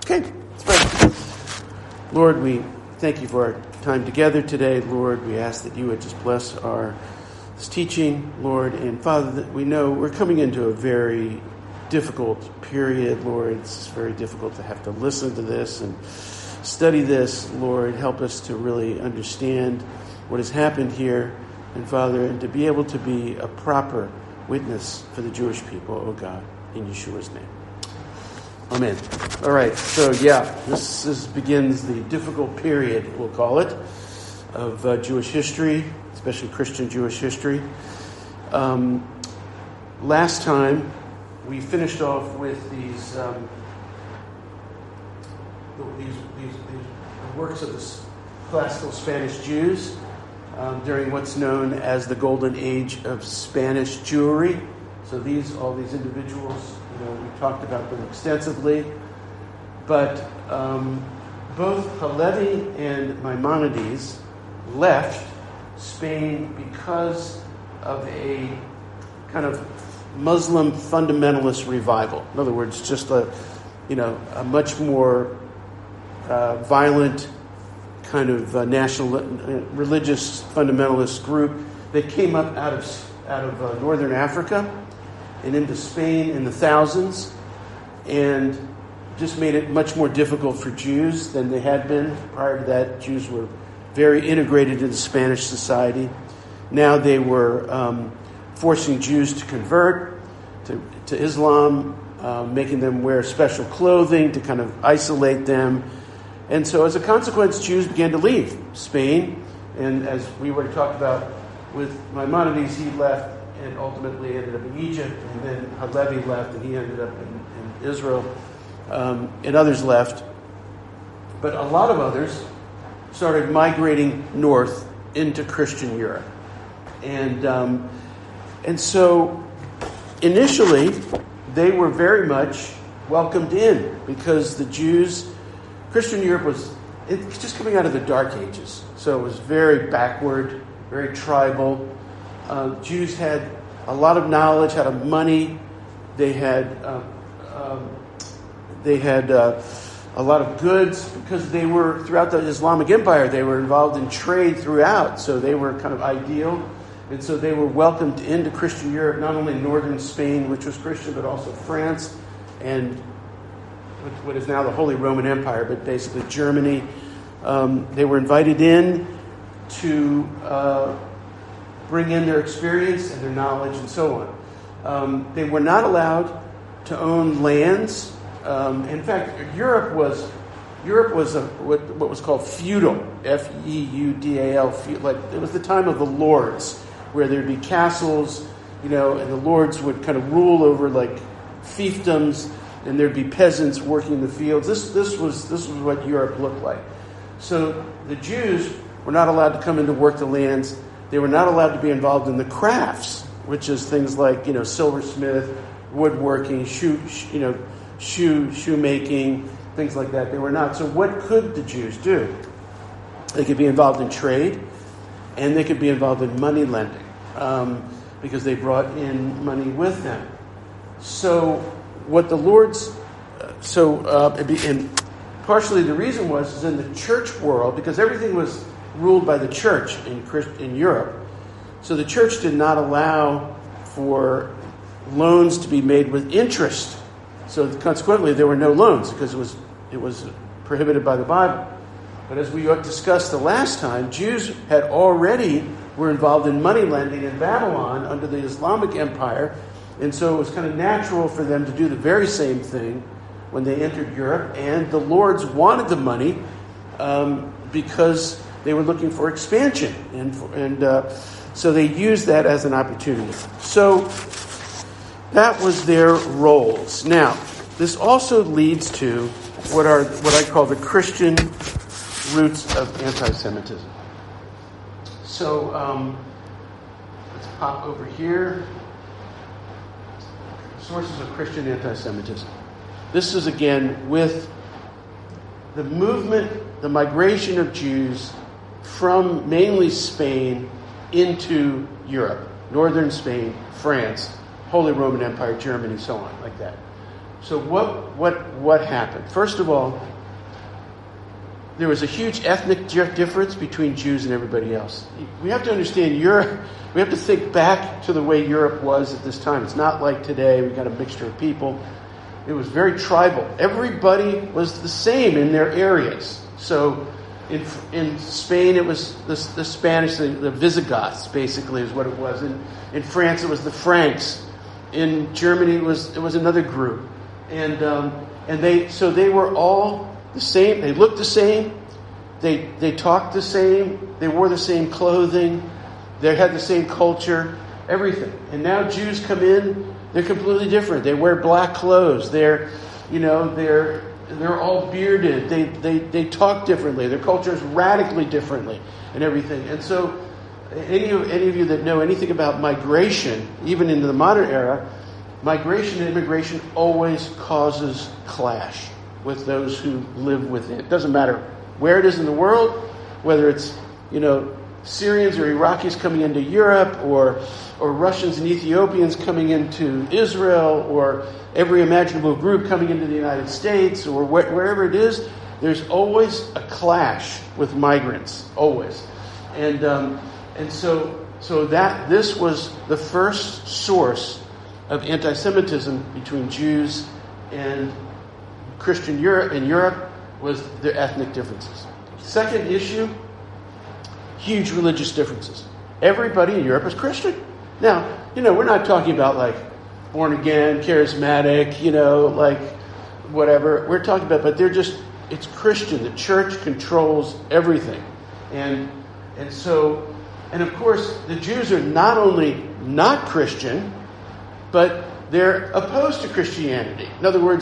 Okay, let's pray. Lord, we thank you for our time together today. Lord, we ask that you would just bless this teaching, Lord. And Father, that we know we're coming into a very difficult period, Lord. It's very difficult to have to listen to this and study this. Lord, help us to really understand what has happened here. And Father, and to be able to be a proper witness for the Jewish people, oh God, in Yeshua's name. Amen. All right, so this begins the difficult period, we'll call it, of Jewish history, especially Christian Jewish history. Last time, we finished off with these works of the classical Spanish Jews during what's known as the Golden Age of Spanish Jewry. So all these individuals, we talked about them extensively, but both Halevi and Maimonides left Spain because of a kind of Muslim fundamentalist revival. In other words, just a much more violent kind of national religious fundamentalist group that came up out of northern Africa and into Spain in the thousands, and just made it much more difficult for Jews than they had been. Prior to that, Jews were very integrated into Spanish society. Now they were forcing Jews to convert to Islam, making them wear special clothing to kind of isolate them. And so as a consequence, Jews began to leave Spain. And as we already talked about with Maimonides, he left and ultimately ended up in Egypt. And then Halevi left and he ended up in Israel. And others left. But a lot of others started migrating north into Christian Europe. And so initially, they were very much welcomed in because the Jews, Christian Europe was just coming out of the Dark Ages. So it was very backward, very tribal. Jews had a lot of knowledge, had money. They had a lot of goods because they were, throughout the Islamic Empire, they were involved in trade throughout. So they were kind of ideal. And so they were welcomed into Christian Europe, not only northern Spain, which was Christian, but also France and what is now the Holy Roman Empire, but basically Germany. They were invited in to bring in their experience and their knowledge and so on. They were not allowed to own lands. In fact, Europe was what was called feudal, F-E-U-D-A-L. Like it was the time of the lords, where there'd be castles, and the lords would kind of rule over like fiefdoms, and there'd be peasants working in the fields. This was what Europe looked like. So the Jews were not allowed to come in to work the lands. They were not allowed to be involved in the crafts, which is things like silversmith, woodworking, shoemaking, things like that. They were not. So what could the Jews do? They could be involved in trade, and they could be involved in money lending because they brought in money with them. So what the Lord's and partially the reason was in the church world, because everything was ruled by the church in Europe. So the church did not allow for loans to be made with interest. So consequently, there were no loans because it was prohibited by the Bible. But as we discussed the last time, Jews were involved in money lending in Babylon under the Islamic Empire. And so it was kind of natural for them to do the very same thing when they entered Europe. And the lords wanted the money because they were looking for expansion. And so they used that as an opportunity. So that was their roles. Now, this also leads to what I call the Christian roots of anti-Semitism. So let's pop over here. Sources of Christian anti-Semitism. This is again with the movement, the migration of Jews from mainly Spain into Europe, northern Spain, France, Holy Roman Empire, Germany, so on, like that. So what happened? First of all, there was a huge ethnic difference between Jews and everybody else. We have to understand Europe. We have to think back to the way Europe was at this time. It's not like today. We've got a mixture of people. It was very tribal. Everybody was the same in their areas. So in Spain, it was the Spanish, the Visigoths, basically, is what it was. In France, it was the Franks. In Germany, it was another group. And they were all the same. They looked the same. They talked the same. They wore the same clothing. They had the same culture. Everything. And now Jews come in. They're completely different. They wear black clothes. They're all bearded. They talk differently. Their culture is radically differently and everything. And so, any of you that know anything about migration, even into the modern era, migration and immigration always causes clash with those who live within. It doesn't matter where it is in the world, whether it's Syrians or Iraqis coming into Europe, or Russians and Ethiopians coming into Israel, or every imaginable group coming into the United States, or wherever it is, there's always a clash with migrants, always. And so that this was the first source of anti-Semitism between Jews and Christian Europe. In Europe was their ethnic differences. Second issue, huge religious differences. Everybody in Europe is Christian. Now, we're not talking about like born again, charismatic, like whatever. We're talking about, but it's Christian. The church controls everything. And of course, the Jews are not only not Christian, but they're opposed to Christianity. In other words,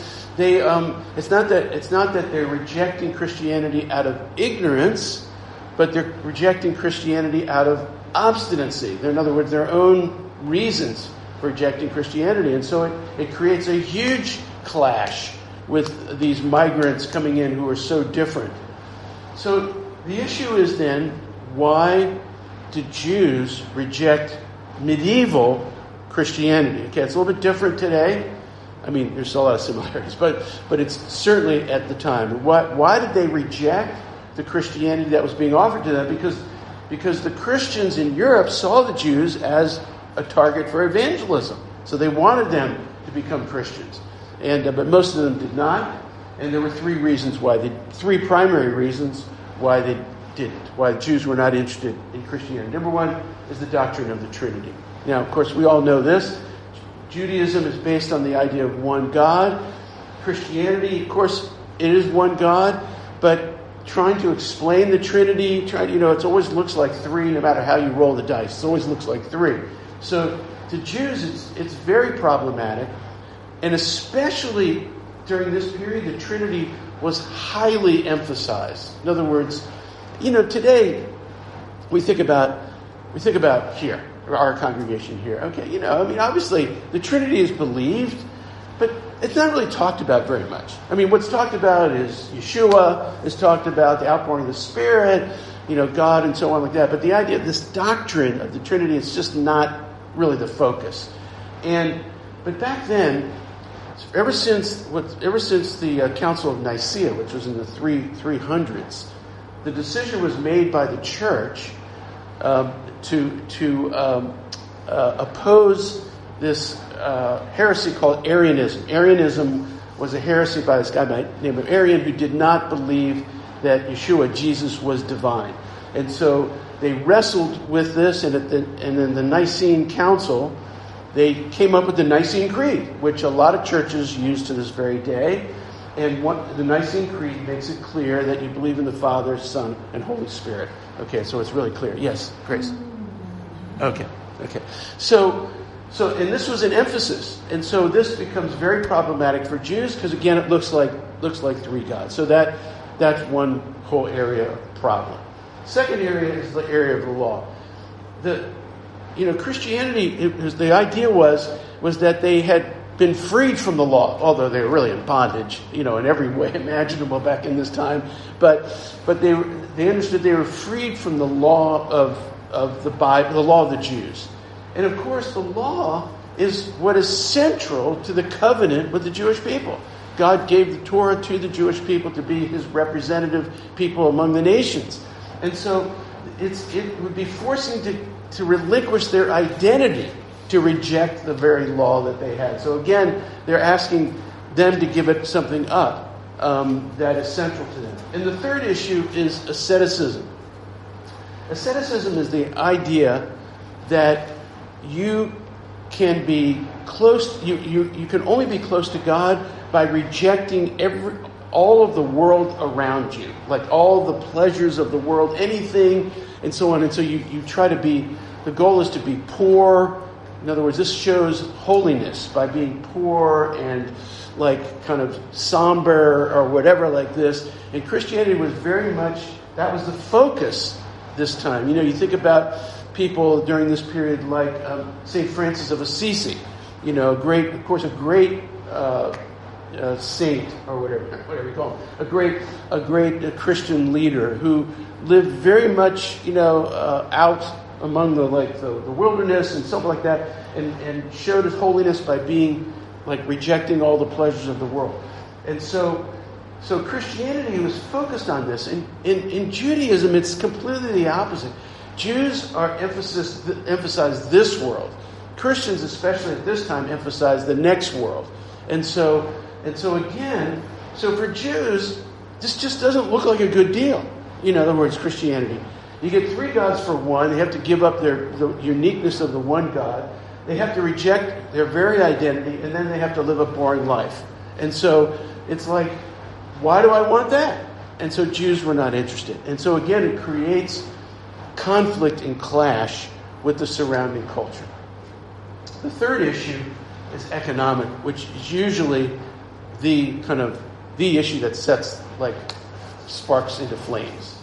it's not that they're rejecting Christianity out of ignorance, but they're rejecting Christianity out of obstinacy. In other words, their own reasons for rejecting Christianity. And so it creates a huge clash with these migrants coming in who are so different. So the issue is then, why did Jews reject medieval Christianity? Okay, it's a little bit different today. I mean, there's a lot of similarities, but it's certainly at the time. Why did they reject the Christianity that was being offered to them? Because the Christians in Europe saw the Jews as a target for evangelism. So they wanted them to become Christians. But most of them did not. And there were three primary reasons why they didn't, why the Jews were not interested in Christianity. Number one is the doctrine of the Trinity. Now, of course, we all know this. Judaism is based on the idea of one God. Christianity, of course, it is one God, but trying to explain the Trinity, it always looks like three no matter how you roll the dice. It always looks like three. So to Jews, it's very problematic. And especially during this period, the Trinity was highly emphasized. In other words, today we think about here, our congregation here. Okay, obviously the Trinity is believed, but it's not really talked about very much. I mean, what's talked about is Yeshua, is talked about the outpouring of the Spirit, God and so on like that. But the idea of this doctrine of the Trinity is just not really the focus. But back then, ever since the Council of Nicaea, which was in the 300s, the decision was made by the church to oppose this heresy called Arianism. Arianism was a heresy by this guy by the name of Arian, who did not believe that Yeshua, Jesus, was divine. And so they wrestled with this, and in the Nicene Council, they came up with the Nicene Creed, which a lot of churches use to this very day. And the Nicene Creed makes it clear that you believe in the Father, Son, and Holy Spirit. Okay, so it's really clear. Yes, Grace? Okay. So and this was an emphasis. And so this becomes very problematic for Jews because, again, it looks like three gods. So that's one whole area of problem. Second area is the area of the law. Christianity, the idea was that they had been freed from the law, although they were really in bondage, in every way imaginable back in this time. But they understood they were freed from the law of the Bible, the law of the Jews. And of course, the law is what is central to the covenant with the Jewish people. God gave the Torah to the Jewish people to be his representative people among the nations. And so it would be forcing to relinquish their identity to reject the very law that they had. So again, they're asking them to give it something up that is central to them. And the third issue is asceticism. Asceticism is the idea that you can be close, you can only be close to God by rejecting all of the world around you, like all the pleasures of the world, anything, and so on. And so you try to be, the goal is to be poor. In other words, this shows holiness by being poor and like kind of somber or whatever like this. And Christianity was very much, that was the focus this time. You think about people during this period like St. Francis of Assisi, a great saint or whatever you call him, a great Christian leader who lived very much, out among the wilderness and stuff like that, and showed his holiness by being like rejecting all the pleasures of the world. And so Christianity was focused on this. In Judaism, it's completely the opposite. Jews emphasize this world. Christians, especially at this time, emphasize the next world. And so for Jews, this just doesn't look like a good deal. In other words, Christianity. You get three gods for one. They have to give up the uniqueness of the one God. They have to reject their very identity, and then they have to live a boring life. And so it's like, why do I want that? And so Jews were not interested. And so again, it creates conflict and clash with the surrounding culture. The third issue is economic, which is usually the issue that sets like sparks into flames.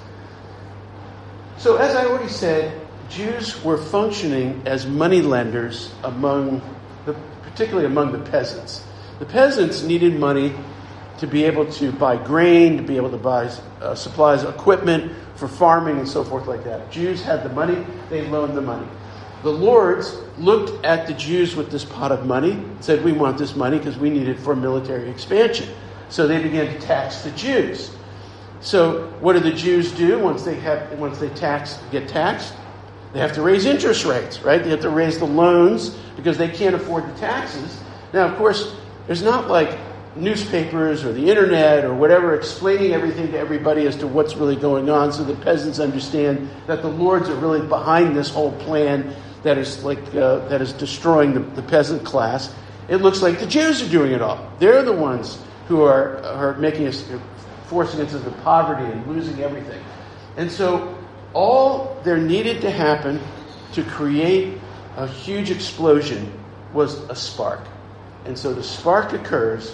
So as I already said, Jews were functioning as money lenders particularly among the peasants. The peasants needed money to be able to buy grain, to be able to buy supplies, equipment for farming and so forth like that. Jews had the money, they loaned the money. The lords looked at the Jews with this pot of money and said, we want this money because we need it for military expansion. So they began to tax the Jews. So what do the Jews do once they get taxed? They have to raise interest rates, right? They have to raise the loans because they can't afford the taxes. Now, of course, there's not like newspapers or the internet or whatever explaining everything to everybody as to what's really going on, so the peasants understand that the lords are really behind this whole plan that is destroying the peasant class. It looks like the Jews are doing it all. They're the ones who are making us, forcing us into poverty and losing everything. And so all there needed to happen to create a huge explosion was a spark. And so the spark occurs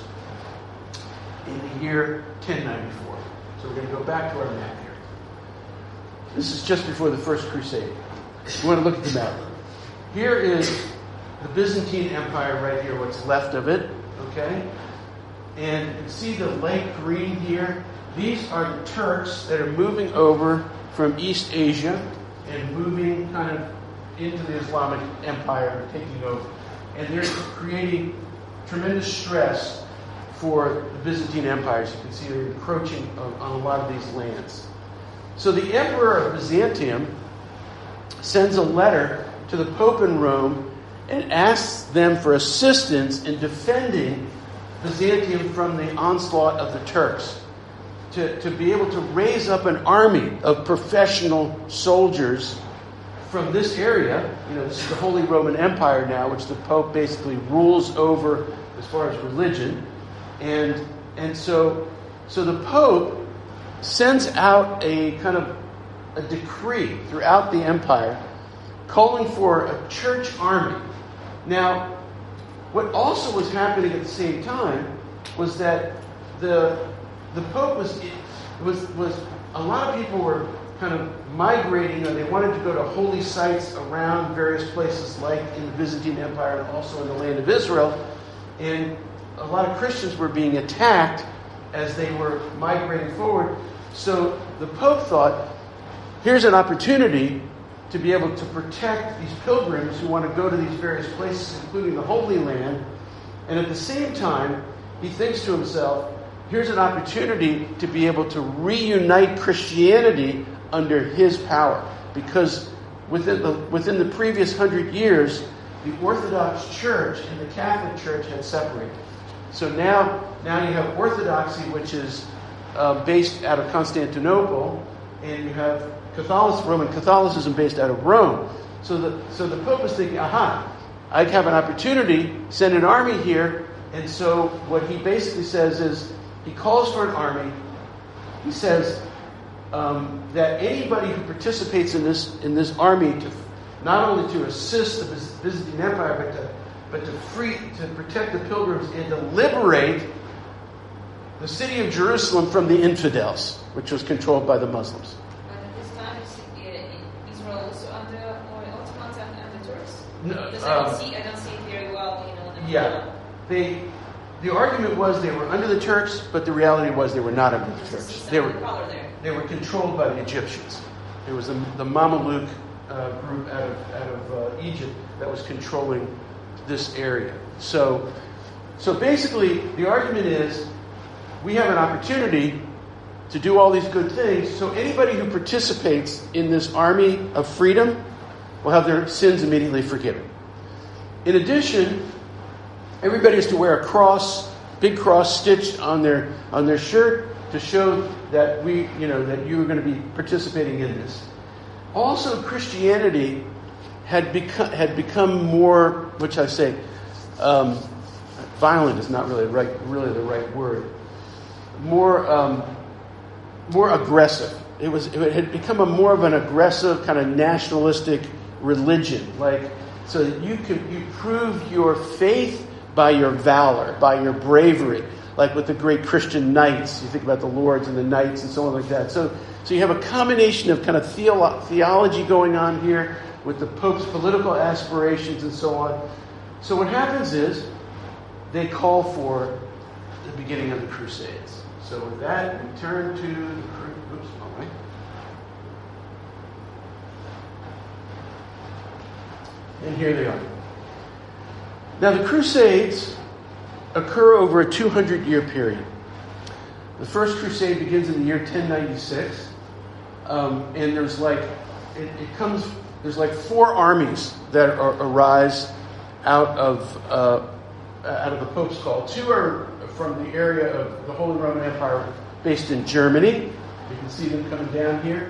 in the year 1094. So we're going to go back to our map here. This is just before the First Crusade. We want to look at the map. Here is the Byzantine Empire right here, what's left of it. Okay? And you can see the light green here. These are the Turks that are moving over from East Asia and moving kind of into the Islamic Empire and taking over. And they're creating tremendous stress for the Byzantine Empire. As you can see, they're encroaching on a lot of these lands. So the Emperor of Byzantium sends a letter to the Pope in Rome and asks them for assistance in defending Byzantium from the onslaught of the Turks. To be able to raise up an army of professional soldiers from this area. This is the Holy Roman Empire now, which the Pope basically rules over as far as religion. And so the Pope sends out a kind of a decree throughout the empire calling for a church army. Now, what also was happening at the same time was that the Pope was a lot of people were kind of migrating, or they wanted to go to holy sites around various places like in the Byzantine Empire and also in the land of Israel. And a lot of Christians were being attacked as they were migrating forward. So the Pope thought, here's an opportunity to be able to protect these pilgrims who want to go to these various places, including the Holy Land. And at the same time, he thinks to himself, here's an opportunity to be able to reunite Christianity under his power. Because within the previous 100 years, the Orthodox Church and the Catholic Church had separated. So now you have Orthodoxy, which is based out of Constantinople, and you have Roman Catholicism based out of Rome. So the Pope is thinking, I have an opportunity, send an army here. And so what he basically says is, he calls for an army. He says that anybody who participates in this army, to not only to assist the Byzantine Empire, but to protect the pilgrims and to liberate the city of Jerusalem from the infidels, which was controlled by the Muslims. But at this time, is Israel also under Ottomans and the Turks? No, because I don't see it very well. Yeah, the argument was they were under the Turks, but the reality was they were not under the Turks. They were controlled by the Egyptians. There was the Mameluke group out of Egypt that was controlling this area. So basically, the argument is we have an opportunity to do all these good things. So anybody who participates in this army of freedom will have their sins immediately forgiven. In addition, everybody is to wear a cross, big cross stitched on their shirt to show that that you are going to be participating in this. Also, Christianity had become more, which I say, violent is not really the right word. More aggressive. It had become more of an aggressive kind of nationalistic religion. So that you prove your faith by your valor, by your bravery, like with the great Christian knights. You think about the lords and the knights and so on like that. So you have a combination of kind of theology going on here with the Pope's political aspirations and so on. So what happens is they call for the beginning of the Crusades. So with that, we turn to the and here they are. Now the Crusades occur over a 200-year period. The first crusade begins in the year 1096, and there's four armies that arise out of the Pope's call. Two are from the area of the Holy Roman Empire, based in Germany. You can see them coming down here,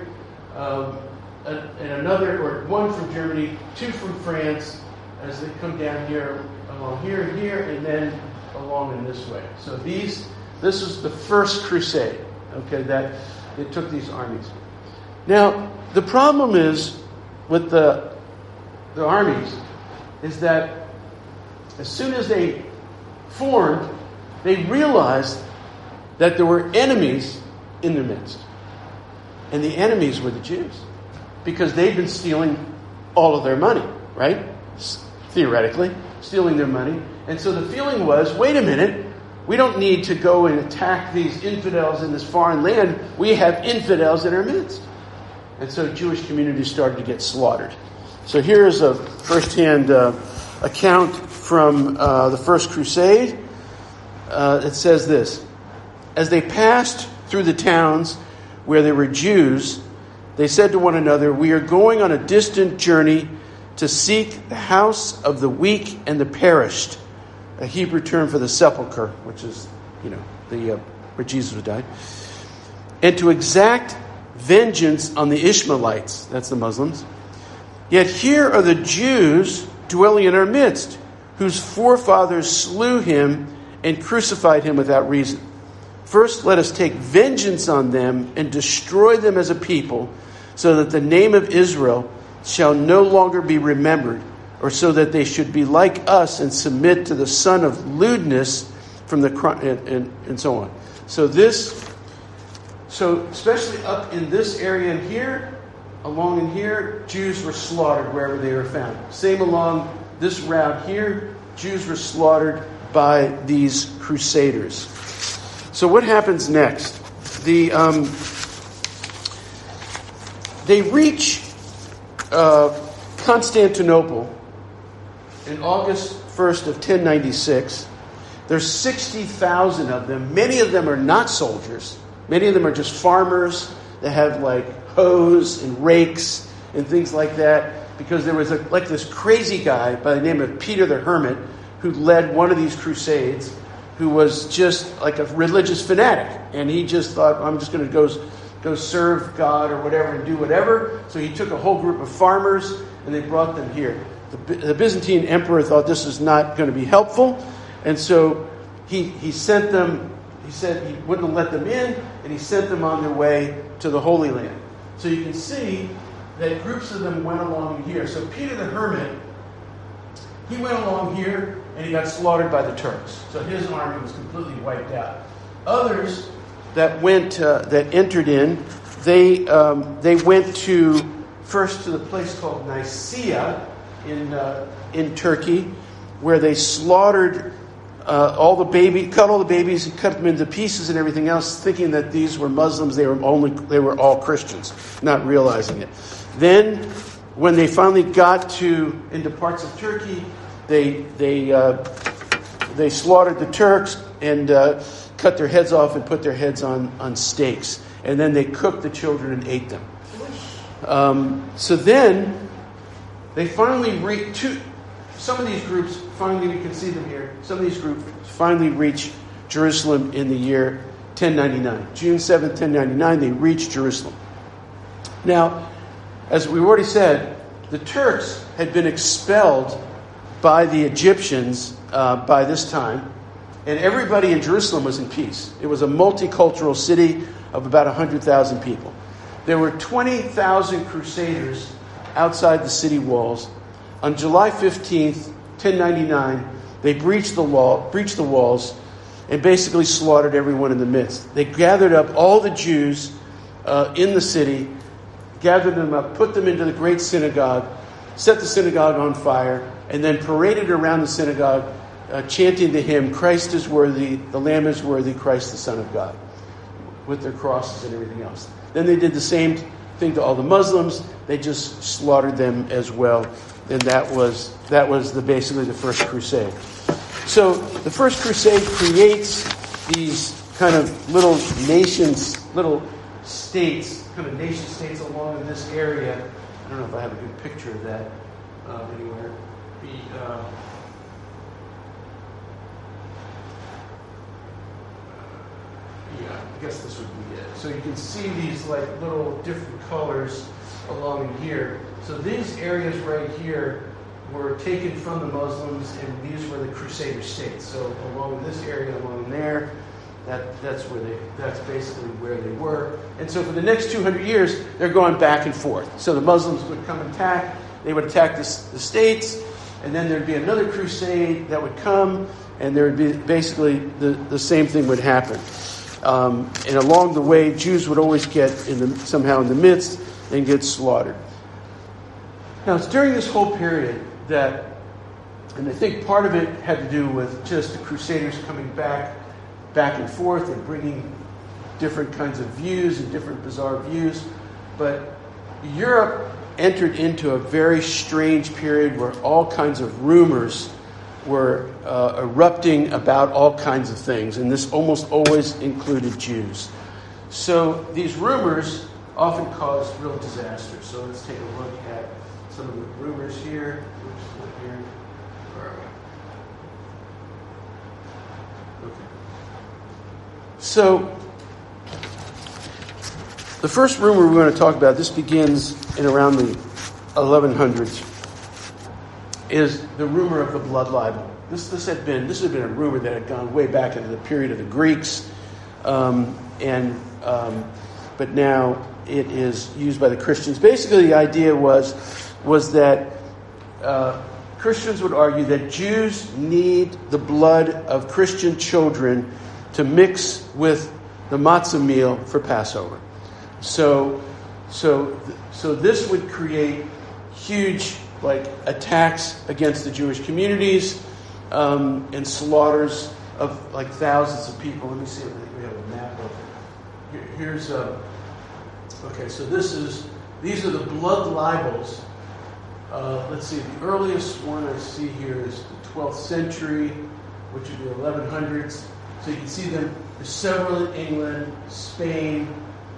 and one from Germany, two from France, as they come down here, along here and here, and then along in this way. So this is the first crusade, okay, that they took these armies. Now, the problem is with the armies is that as soon as they formed, they realized that there were enemies in their midst. And the enemies were the Jews, because they'd been stealing all of their money, right? Theoretically, stealing their money. And so the feeling was, wait a minute, we don't need to go and attack these infidels in this foreign land. We have infidels in our midst. And so Jewish communities started to get slaughtered. So here is a first-hand account from the First Crusade. It says this: as they passed through the towns where there were Jews, they said to one another, "We are going on a distant journey to seek the house of the weak and the perished," a Hebrew term for the sepulcher, which is, where Jesus died, "and to exact vengeance on the Ishmaelites," that's the Muslims. "Yet here are the Jews dwelling in our midst, whose forefathers slew him and crucified him without reason. First, let us take vengeance on them and destroy them as a people, so that the name of Israel shall no longer be remembered, or so that they should be like us and submit to the son of lewdness from the and so on." So especially up in this area in here, along in here, Jews were slaughtered wherever they were found. Same along this route here, Jews were slaughtered by these crusaders. So what happens next? They reach Constantinople, in August 1st of 1096, there's 60,000 of them. Many of them are not soldiers. Many of them are just farmers that have like hoes and rakes and things like that, because there was this crazy guy by the name of Peter the Hermit who led one of these crusades, who was just like a religious fanatic. And he just thought, I'm just going to go serve God or whatever and do whatever. So he took a whole group of farmers and they brought them here. The Byzantine emperor thought this was not going to be helpful. And so he sent them, he said he wouldn't let them in, and he sent them on their way to the Holy Land. So you can see that groups of them went along here. So Peter the Hermit, he went along here and he got slaughtered by the Turks. So his army was completely wiped out. Others that entered in, they went first to the place called Nicaea in Turkey, where they slaughtered all the babies and cut them into pieces and everything else, thinking that these were Muslims. They were all Christians, not realizing it. Then, when they finally got into parts of Turkey, they slaughtered the Turks and cut their heads off and put their heads on stakes, and then they cooked the children and ate them. So then they finally some of these groups finally, we can see them here. Some of these groups finally reach Jerusalem in the year 1099. June 7th, 1099, they reached Jerusalem. Now, as we already said, the Turks had been expelled by the Egyptians by this time, and everybody in Jerusalem was in peace. It was a multicultural city of about 100,000 people. There were 20,000 crusaders outside the city walls. On July 15th, 1099, they breached the walls and basically slaughtered everyone in the midst. They gathered up all the Jews in the city, gathered them up, put them into the great synagogue, set the synagogue on fire, and then paraded around the synagogue, chanting the hymn, "Christ is worthy, the Lamb is worthy, Christ the Son of God," with their crosses and everything else. Then they did the same thing to all the Muslims. They just slaughtered them as well. And that was basically the First Crusade. So the First Crusade creates these kind of little nations, little states, kind of nation states along in this area. I don't know if I have a good picture of that anywhere. Yeah, I guess this would be it. So you can see these like little different colors along here. So these areas right here were taken from the Muslims, and these were the Crusader states. So along this area, along there, that's basically where they were. And so for the next 200 years, they're going back and forth. So the Muslims would come and attack. They would attack the states, and then there'd be another crusade that would come, and there would be basically the same thing would happen. And along the way, Jews would always get somehow in the midst and get slaughtered. Now, it's during this whole period that, and I think part of it had to do with just the Crusaders coming back and forth and bringing different kinds of views and different bizarre views. But Europe entered into a very strange period where all kinds of rumors were erupting about all kinds of things, and this almost always included Jews. So these rumors often caused real disasters. So let's take a look at some of the rumors here. Where are we? Okay. So the first rumor we're going to talk about, this begins in around the 1100s, is the rumor of the blood libel. This had been a rumor that had gone way back into the period of the Greeks, but now it is used by the Christians. Basically, the idea was that Christians would argue that Jews need the blood of Christian children to mix with the matzah meal for Passover. So this would create huge attacks against the Jewish communities and slaughters of thousands of people. Let me see if we have a map of. Here's okay. So these are the blood libels let's see, the earliest one I see here is the 12th century, which would be 1100s. So you can see them. There's several in England, Spain,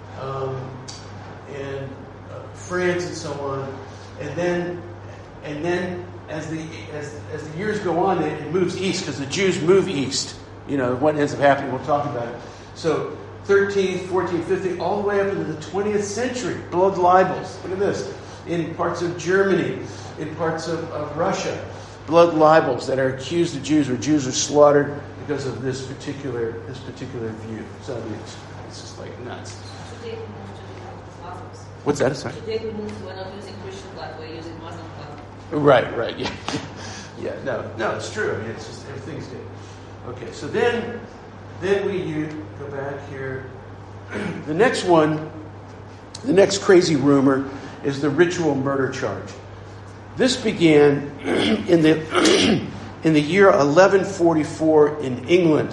and France, and so on. And then as the years go on, it moves east because the Jews move east. What ends up happening, we'll talk about it. So 13th, 14th, 15th, all the way up into the 20th century. Blood libels. Look at this. In parts of Germany, in parts of Russia, blood libels that are accused of Jews, where Jews are slaughtered because of this particular view. So I mean, it's just like nuts. Today we move to Muslims. What's that? Sorry. Today we move to, we're not using Christian flag, we're using Muslim flag. Right, yeah. Yeah, no, it's true. I mean, it's just, everything's good. Okay, so then we go back here. The next one, the next crazy rumor is the ritual murder charge. This began in the year 1144 in England,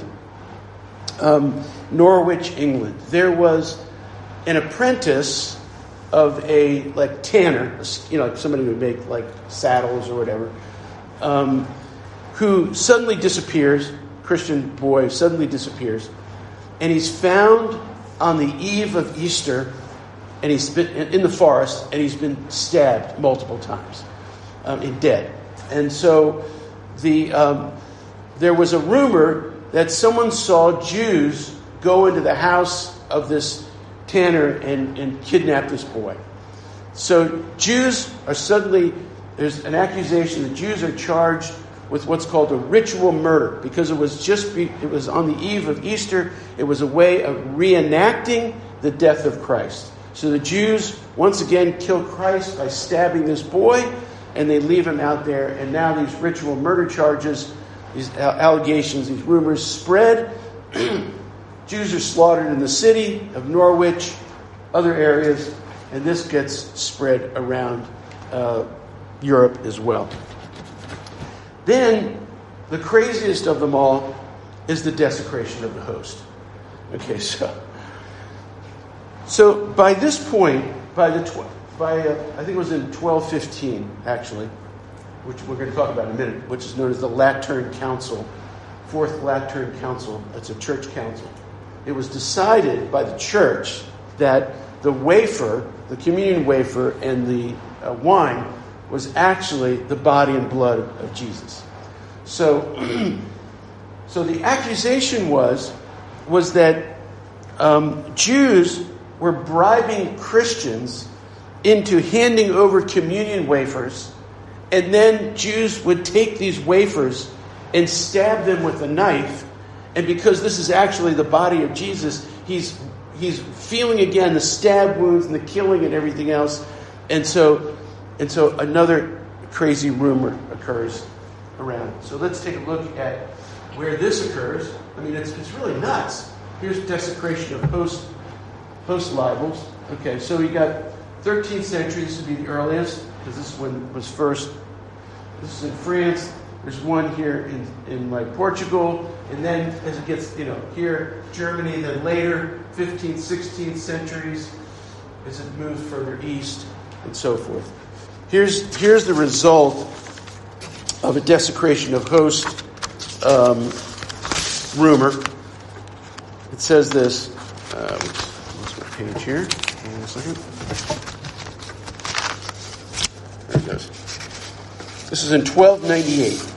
Norwich, England. There was an apprentice of a tanner, somebody who would make saddles or whatever, who suddenly disappears. Christian boy suddenly disappears, and he's found on the eve of Easter, and he's been in the forest, and he's been stabbed multiple times, and dead. And so there was a rumor that someone saw Jews go into the house of this tanner and kidnap this boy. So Jews are suddenly, there's an accusation that Jews are charged with what's called a ritual murder, because it was on the eve of Easter. It was a way of reenacting the death of Christ. So the Jews once again kill Christ by stabbing this boy, and they leave him out there. And now these ritual murder charges, these allegations, these rumors spread. Jews are slaughtered in the city of Norwich, other areas, and this gets spread around Europe as well. Then, the craziest of them all is the desecration of the host. Okay, so by this point, I think it was in 1215, actually, which we're going to talk about in a minute, which is known as the Lateran Council, Fourth Lateran Council. It's a church council. It was decided by the church that the wafer, the communion wafer, and the wine was actually the body and blood of Jesus. So the accusation was that Jews were bribing Christians into handing over communion wafers, and then Jews would take these wafers and stab them with a knife. And because this is actually the body of Jesus, he's feeling again the stab wounds and the killing and everything else. And so another crazy rumor occurs around. So let's take a look at where this occurs. I mean, it's really nuts. Here's desecration of host libels. Okay, so we got 13th century. This would be the earliest, because this is when it was first. This is in France. There's one here in Portugal, and then as it gets, here, Germany, then later, 15th, 16th centuries, as it moves further east, and so forth. Here's the result of a desecration of host rumor. It says this. What's my page here? Hang on a second. There it goes. This is in 1298.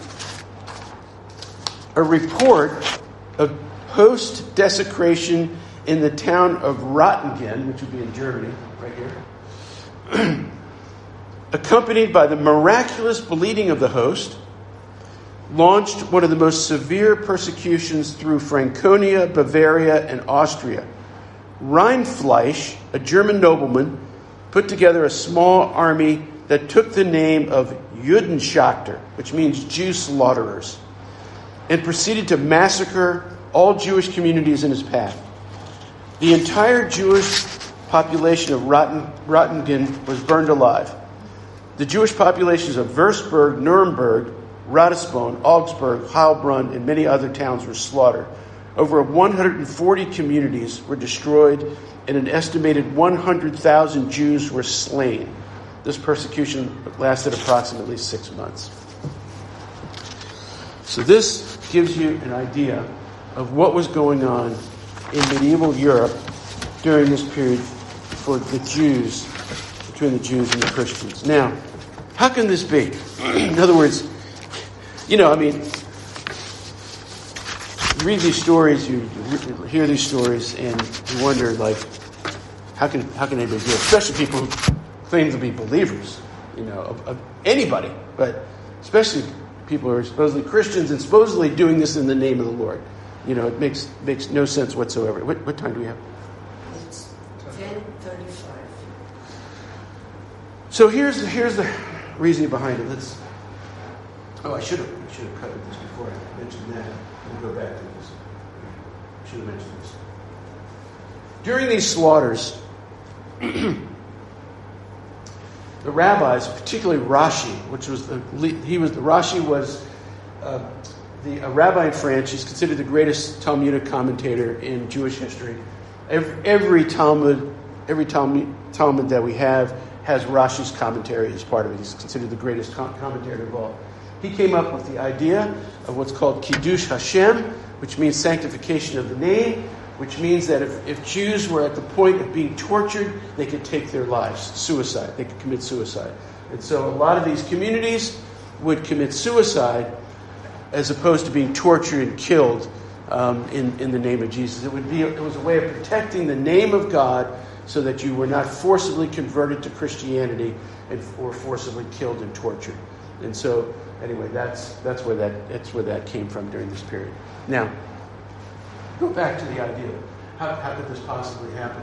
A report of host desecration in the town of Rottingen, which would be in Germany, right here, accompanied by the miraculous bleeding of the host, launched one of the most severe persecutions through Franconia, Bavaria, and Austria. Rindfleisch, a German nobleman, put together a small army that took the name of Judenschachter, which means Jew slaughterers, and proceeded to massacre all Jewish communities in his path. The entire Jewish population of Rottingen was burned alive. The Jewish populations of Würzburg, Nuremberg, Ratisbon, Augsburg, Heilbronn, and many other towns were slaughtered. Over 140 communities were destroyed, and an estimated 100,000 Jews were slain. This persecution lasted approximately 6 months. So this gives you an idea of what was going on in medieval Europe during this period for the Jews, between the Jews and the Christians. Now, how can this be? In other words, you read these stories, you hear these stories, and you wonder, how can anybody do it? Especially people who claim to be believers, of anybody, but especially people who are supposedly Christians and supposedly doing this in the name of the Lord. It makes no sense whatsoever. What time do we have? It's 10:35. So here's the reasoning behind it. I should have covered this before I mentioned that. We'll go back to this. I should have mentioned this. During these slaughters, the rabbis, particularly Rashi, Rashi was a rabbi in France. He's considered the greatest Talmudic commentator in Jewish history. Every Talmud that we have has Rashi's commentary as part of it. He's considered the greatest commentator of all. He came up with the idea of what's called Kiddush Hashem, which means sanctification of the name, which means that if Jews were at the point of being tortured, they could take their lives, suicide. They could commit suicide. And so a lot of these communities would commit suicide as opposed to being tortured and killed in the name of Jesus. It was a way of protecting the name of God so that you were not forcibly converted to Christianity or forcibly killed and tortured. And so, anyway, that's where that came from during this period. Now, go back to the idea. How could this possibly happen?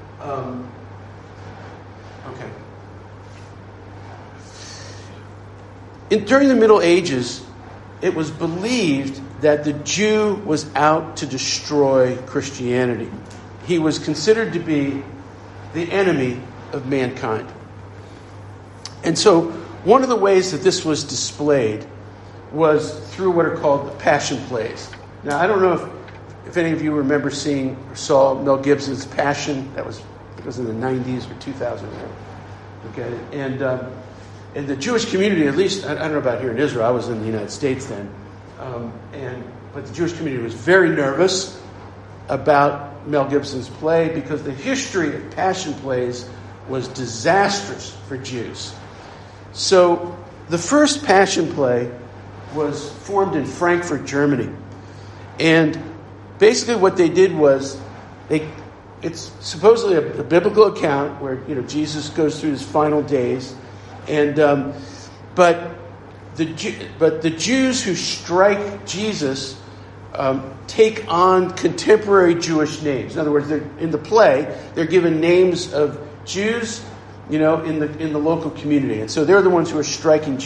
During the Middle Ages, it was believed that the Jew was out to destroy Christianity. He was considered to be the enemy of mankind. And so one of the ways that this was displayed was through what are called the Passion Plays. Now, I don't know if any of you remember seeing or saw Mel Gibson's Passion. It was in the 90s or 2001. Okay, and the Jewish community, at least, I don't know about here in Israel, I was in the United States then, but the Jewish community was very nervous about Mel Gibson's play because the history of Passion Plays was disastrous for Jews. So the first Passion Play was formed in Frankfurt, Germany. And basically what they did was, it's supposedly a biblical account where Jesus goes through his final days, and but the Jews who strike Jesus take on contemporary Jewish names. In other words, in the play, they're given names of Jews, in the local community, and so they're the ones who are striking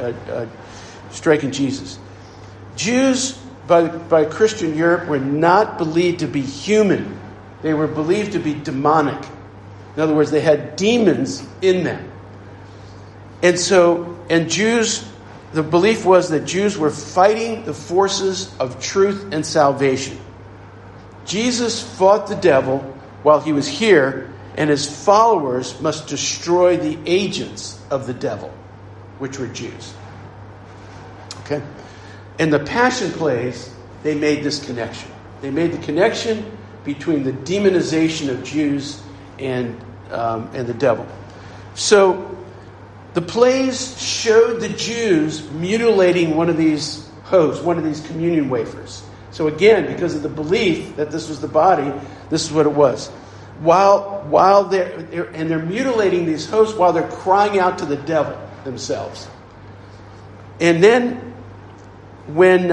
Jesus. Jews by Christian Europe were not believed to be human; they were believed to be demonic. In other words, they had demons in them, and Jews. The belief was that Jews were fighting the forces of truth and salvation. Jesus fought the devil while he was here, and his followers must destroy the agents of the devil, which were Jews. Okay? In the Passion Plays, they made this connection. They made the connection between the demonization of Jews and the devil. So the plays showed the Jews mutilating one of these hosts, one of these communion wafers. So again, because of the belief that this was the body, this is what it was. While they're mutilating these hosts while they're crying out to the devil themselves. And then when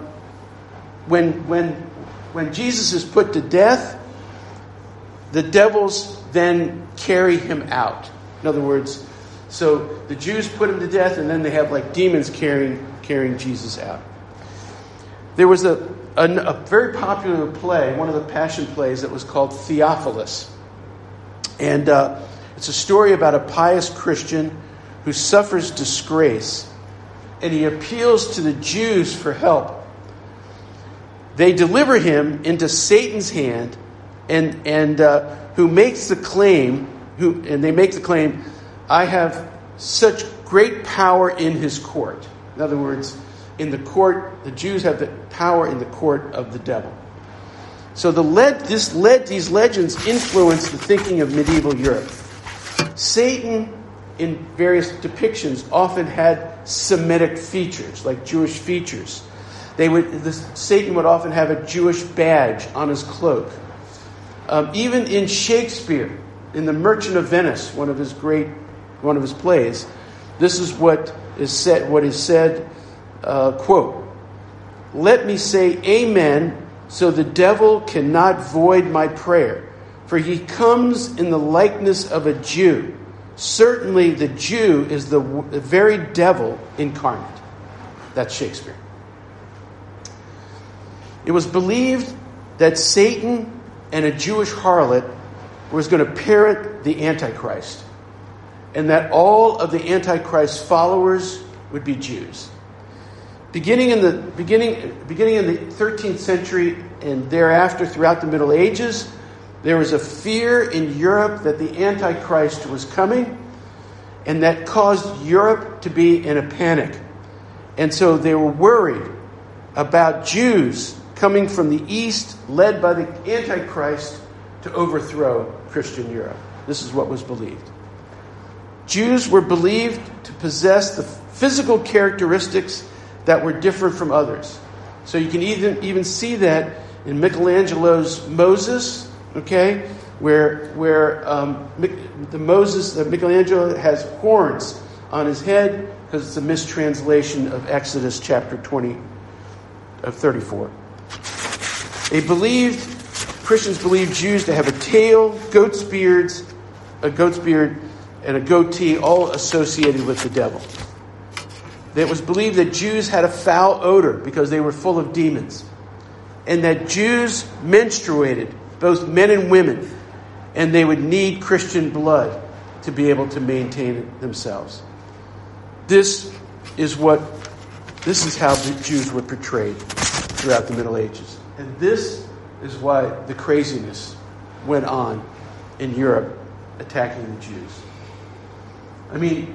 Jesus is put to death, the devils then carry him out. In other words, so the Jews put him to death, and then they have like demons carrying Jesus out. There was a very popular play, one of the Passion Plays, that was called Theophilus. And it's a story about a pious Christian who suffers disgrace, and he appeals to the Jews for help. They deliver him into Satan's hand, and who makes the claim, they make the claim, I have such great power in his court. In other words, in the court, the Jews have the power in the court of the devil. So these legends influenced the thinking of medieval Europe. Satan, in various depictions, often had Semitic features, like Jewish features. Satan would often have a Jewish badge on his cloak. Even in Shakespeare, in The Merchant of Venice, one of his plays, this is what is said, quote, "Let me say amen, so the devil cannot void my prayer, for he comes in the likeness of a Jew. Certainly the Jew is the very devil incarnate." That's Shakespeare. It was believed that Satan and a Jewish harlot was going to parrot the Antichrist, and that all of the Antichrist followers would be Jews. Beginning in the 13th century and thereafter, throughout the Middle Ages, there was a fear in Europe that the Antichrist was coming, and that caused Europe to be in a panic. And so they were worried about Jews coming from the east, led by the Antichrist, to overthrow Christian Europe. This is what was believed. Jews were believed to possess the physical characteristics that were different from others. So you can even see that in Michelangelo's Moses, okay, where the Moses that Michelangelo has horns on his head because it's a mistranslation of Exodus chapter 20 of 34. Christians believed Jews to have a tail, a goat's beard, and a goatee, all associated with the devil. It was believed that Jews had a foul odor because they were full of demons, and that Jews menstruated, both men and women, and they would need Christian blood to be able to maintain themselves. This is how the Jews were portrayed throughout the Middle Ages. And this is why the craziness went on in Europe attacking the Jews. I mean,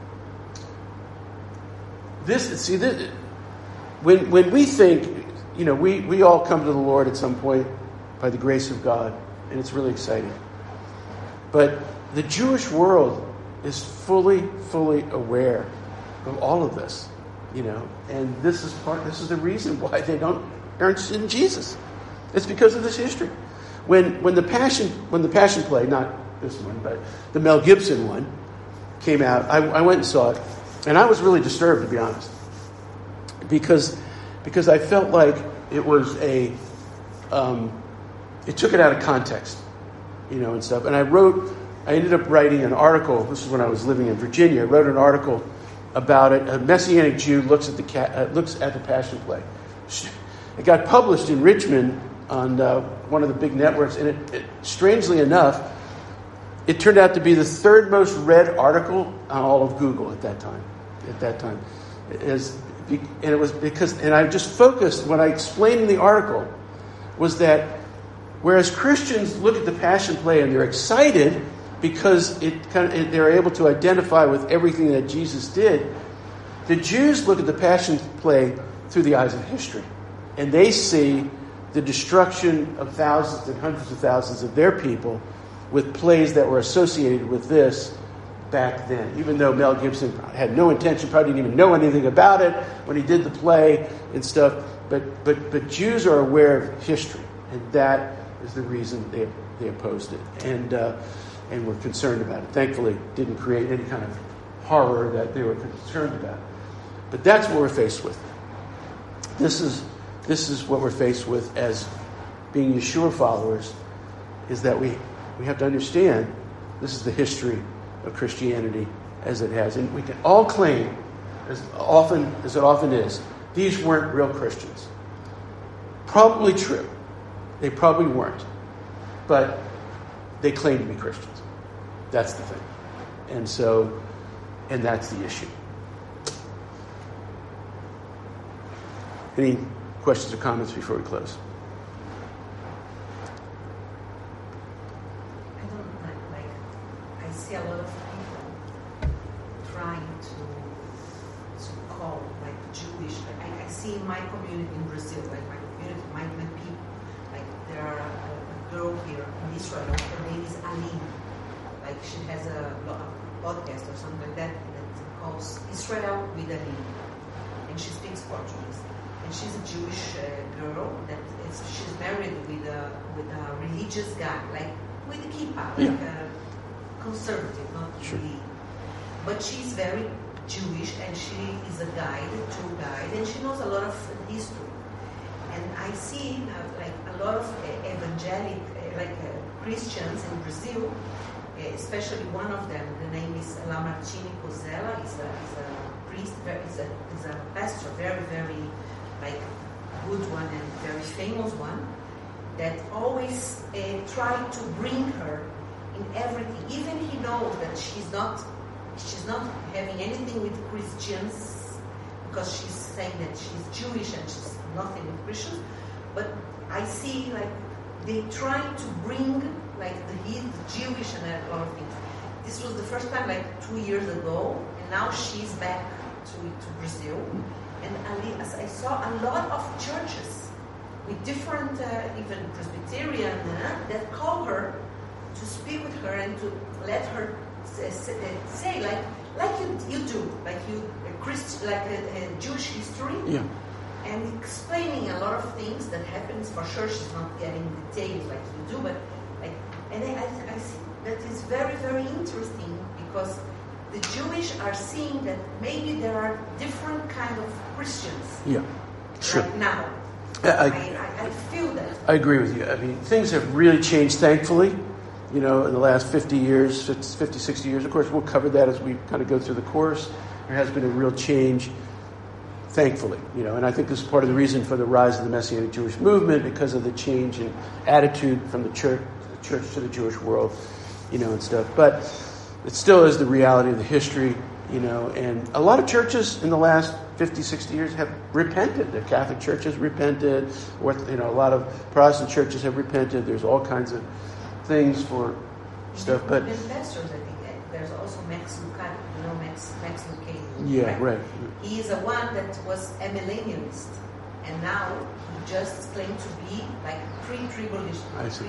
when we think, we all come to the Lord at some point by the grace of God, and it's really exciting. But the Jewish world is fully aware of all of this, and this is the reason why they aren't interested in Jesus. It's because of this history. When the Passion play, not this one, but the Mel Gibson one, came out, I went and saw it, and I was really disturbed, to be honest, because I felt like it was it took it out of context, and stuff. And I ended up writing an article. This is when I was living in Virginia. I wrote an article about it. A Messianic Jew looks at the Passion play. It got published in Richmond on one of the big networks, and it strangely enough, it turned out to be the third most read article on all of Google at that time. And it was because, and I just focused, what I explained in the article was that whereas Christians look at the Passion play and they're excited because they're able to identify with everything that Jesus did, the Jews look at the Passion play through the eyes of history. And they see the destruction of thousands and hundreds of thousands of their people with plays that were associated with this back then. Even though Mel Gibson had no intention, probably didn't even know anything about it when he did the play and stuff. But Jews are aware of history, and that is the reason they opposed it and were concerned about it. Thankfully, didn't create any kind of horror that they were concerned about. But that's what we're faced with. This is what we're faced with as being Yeshua followers, is that we have to understand this is the history of Christianity as it has. And we can all claim, as it often is, these weren't real Christians. Probably true. They probably weren't. But they claim to be Christians. That's the thing. And that's the issue. Any questions or comments before we close? I see a lot of people trying to call like Jewish. I see in my community in Brazil, like my community, my people, like there are a girl here in Israel. Her name is Aline. Like she has a podcast or something like that calls Israel with Aline, and she speaks Portuguese. And she's a Jewish girl she's married with a religious guy, like with a kippah, like a conservative, not really. But she's very Jewish, and she is a tour guide, and she knows a lot of history. And I see like a lot of evangelic, Christians in Brazil, especially one of them. The name is Lamartine Pozella. Is a priest, is a pastor, very very good one and very famous one, that always try to bring her in everything. Even he knows that she's not having anything with Christians, because she's saying that she's Jewish and she's nothing with Christians. But I see like they try to bring like the Jewish and a lot of things. This was the first time 2 years ago, and now she's back to Brazil. And I saw a lot of churches with different, even Presbyterian, that call her to speak with her and to let her say like you do, like a Jewish history, and explaining a lot of things that happens. For sure, she's not getting details like you do, but and I see that is very very interesting, because the Jewish are seeing that maybe there are different kind of Christians. Yeah, sure. Right now, I feel that. I agree with you. I mean, things have really changed, thankfully. In the last 50 years, 50, 60 years. Of course, we'll cover that as we kind of go through the course. There has been a real change, thankfully. And I think this is part of the reason for the rise of the Messianic Jewish movement, because of the change in attitude from the church to the Jewish world, and stuff. But it still is the reality of the history, and a lot of churches in the last 50, 60 years have repented. The Catholic Church has repented, or, a lot of Protestant churches have repented. There's all kinds of things for stuff, but... And pastors, I think, there's also Max Lucado, Max Lucado. Yeah, right. He is the one that was a millennialist, and now he just claimed to be pre-tribulation.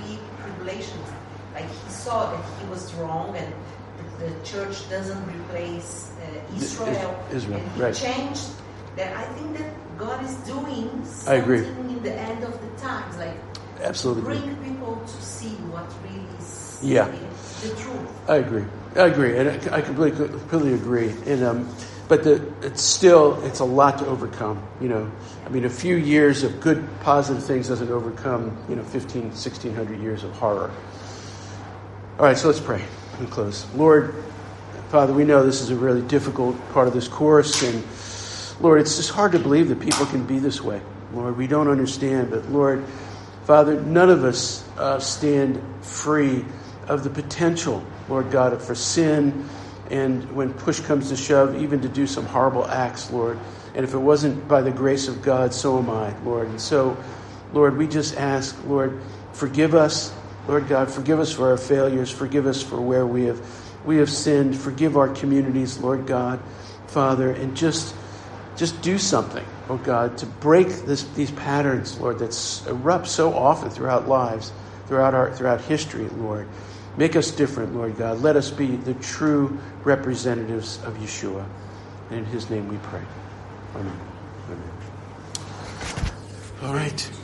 Like he saw that he was wrong, and the church doesn't replace Israel. And he changed that. I think that God is doing something in the end of the times, absolutely bring people to see what really is the truth. I agree, and I completely agree. And but it's a lot to overcome. I mean, a few years of good, positive things doesn't overcome 1,600 years of horror. All right, so let's pray and close. Lord, Father, we know this is a really difficult part of this course, and Lord, it's just hard to believe that people can be this way. Lord, we don't understand, but Lord, Father, none of us stand free of the potential, Lord God, for sin, and when push comes to shove, even to do some horrible acts, Lord. And if it wasn't by the grace of God, so am I, Lord. And so, Lord, we just ask, Lord, forgive us. Lord God, forgive us for our failures. Forgive us for where we have sinned. Forgive our communities, Lord God, Father, and just do something, oh God, to break these patterns, Lord, that erupt so often throughout lives, throughout history, Lord. Make us different, Lord God. Let us be the true representatives of Yeshua. And in his name we pray. Amen. Amen. All right.